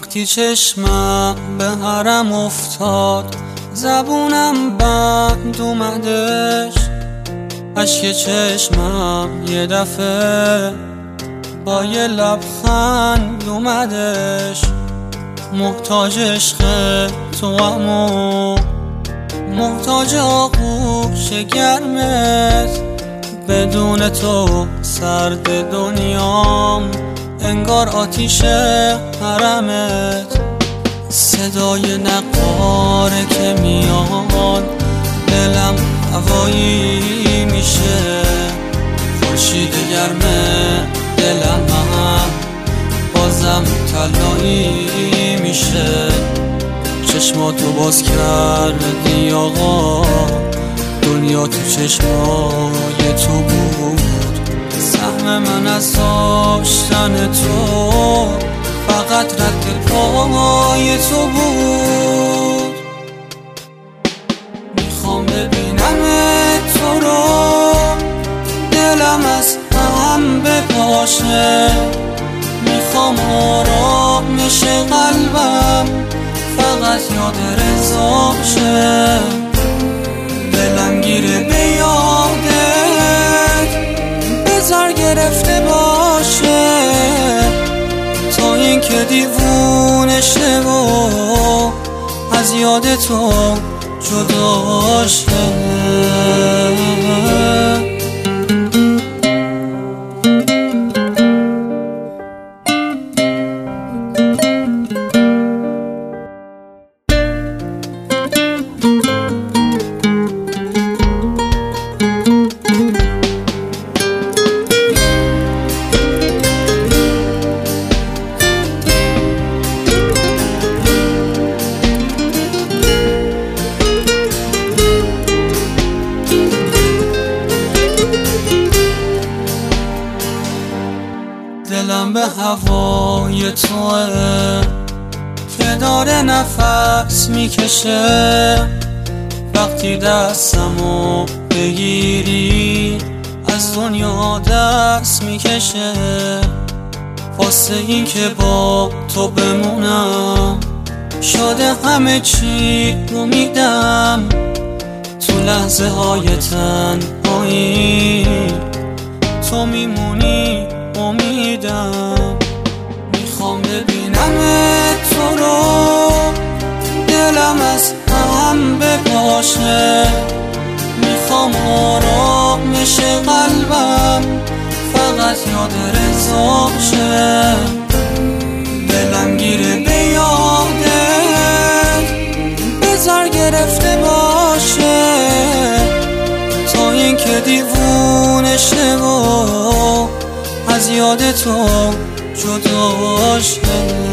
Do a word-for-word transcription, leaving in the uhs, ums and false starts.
وقتی چشمم به حرم افتاد زبونم بند اومدش، اشک چشمم یه دفعه با یه لبخند اومدش. محتاج عشق تو امو محتاج آغوش گرمت، بدون تو سرد دنیام انگار آتیش حرمت. صدای نقاره که میاد دلم هوایی میشه، خورشید گرمه دلم هم بازم طلایی میشه. چشماتو باز کردی آقا، دنیا تو چشمای تو بود. سهم من از داشتن تو فقط رد پای تو بود. میخوام ببینم تو رو، دلم از هم بپاشه. میخوام آرامش قلبم فقط یاد رضا شه. دلم گیره به یادت بذار گرفته باشه، تا اینکه دیوونه شه و از یاد تو جدا شه. دلم به هوای توه که داره نفس میکشه. وقتی دستمو بگیری از دنیا دست میکشه. واسه این که با تو بمونم شده همه چی رو میدم. تو لحظه های تنهایی تو میمونی امیدم. میخوام ببینم تو رو، دلم از هم بپاشه. میخوام آرامش قلبم فقط یاد رضا شه. دلم گیره به یادت بذار گرفته باشه، تا اینکه دیوونه شه و از یاد تو جدا شه.